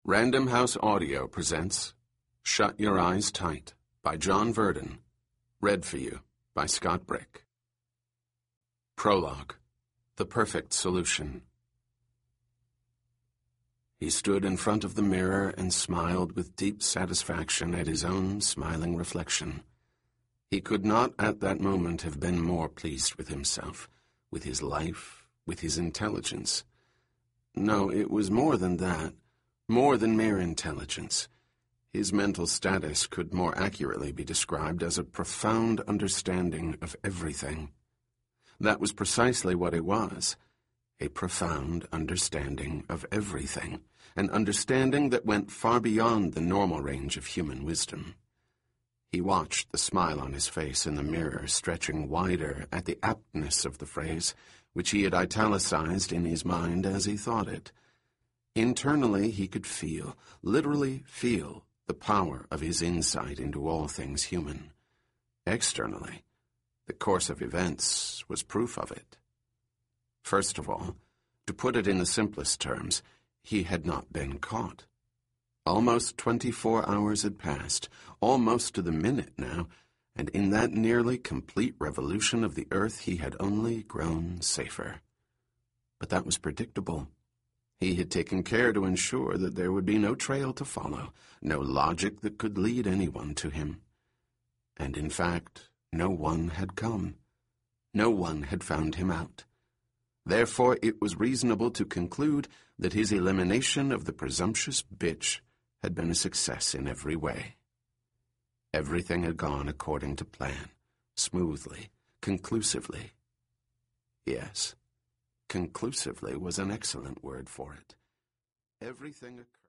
Random House Audio presents Shut Your Eyes Tight by John Verdon. Read for you by Scott Brick. Prologue. The Perfect Solution. He stood in front of the mirror and smiled with deep satisfaction at his own smiling reflection. He could not at that moment have been more pleased with himself, with his life, with his intelligence. No, it was more than that. More than mere intelligence. His mental status could more accurately be described as a profound understanding of everything. That was precisely what it was, a profound understanding of everything, an understanding that went far beyond the normal range of human wisdom. He watched the smile on his face in the mirror stretching wider at the aptness of the phrase, which he had italicized in his mind as he thought it. Internally, he could feel, literally feel, the power of his insight into all things human. Externally, the course of events was proof of it. First of all, to put it in the simplest terms, he had not been caught. Almost 24 hours had passed, almost to the minute now, and in that nearly complete revolution of the earth he had only grown safer. But that was predictable. He had taken care to ensure that there would be no trail to follow, no logic that could lead anyone to him. And in fact, no one had come. No one had found him out. Therefore, it was reasonable to conclude that his elimination of the presumptuous bitch had been a success in every way. Everything had gone according to plan, smoothly, conclusively. Yes. Conclusively was an excellent word for it. Everything occurred.